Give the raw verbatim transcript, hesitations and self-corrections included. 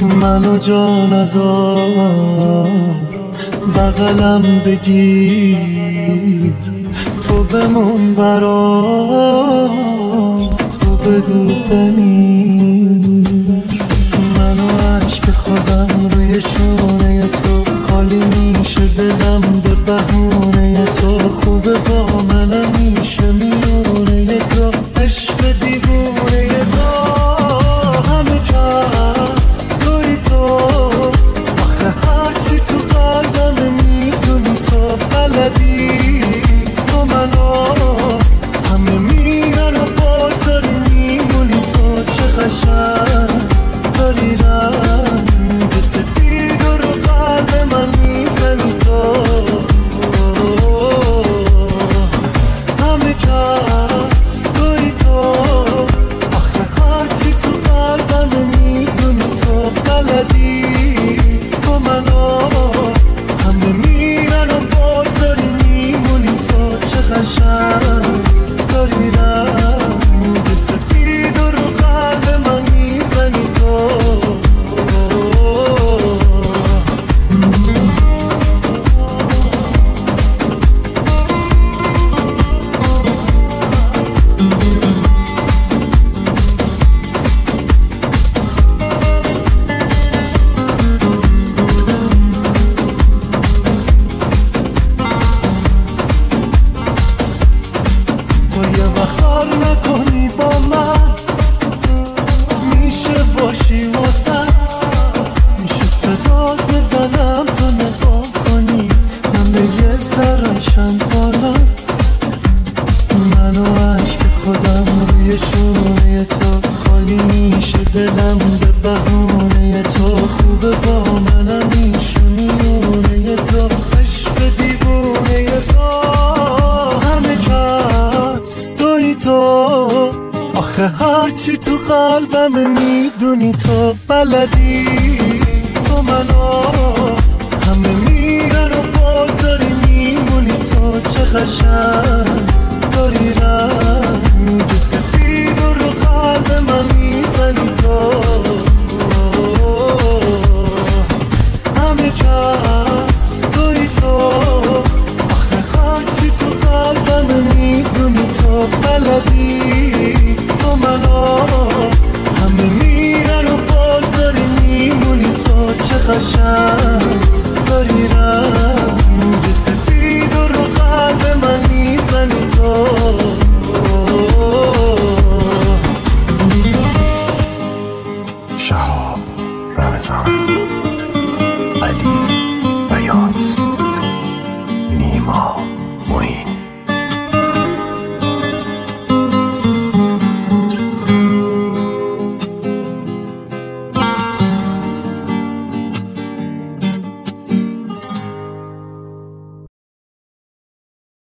منو جان ازار بغلم بگیر، تو بمون برام، تو بگو بمیر. منو عشق خودم روی شونه تو خالی میشه، دلم به بهونه تو خوبه، با منم میشه میونه تو، عشق دیوونه تو، همه کس توی تو، آخه هرچی تو قلبم میدونی تو بلدی، تو منو همه میرن و باز داری میمونی تو، چه قشنگ داری رنگ سفید و رو قلب من میزنی تو، همه کس توی تو، آخه هرچی تو قلبم میدونی تو بلدی، تو منو همه میرن و باز داری میمونی تو، چه قشنگ داری رنگ سفید و رو قلب من میزنی تو. تو یه وقت حال نکنی با من، میشه باشی واسه، میشه صدات بزنم تو نگاه کنی، من به یه ذره‌شم بالا، منو عشق خودم روی شونه تو خالی میشه، دلم به بهونه تو خوبه، با منم میشه میونه تو، عشق دیوونه تو، همه کس توی تو، آخه هرچی تو قلبم میدونی تو بلدی، تو منو همه میرن و باز داری میمونی تو، چه قشنگ داری رنگ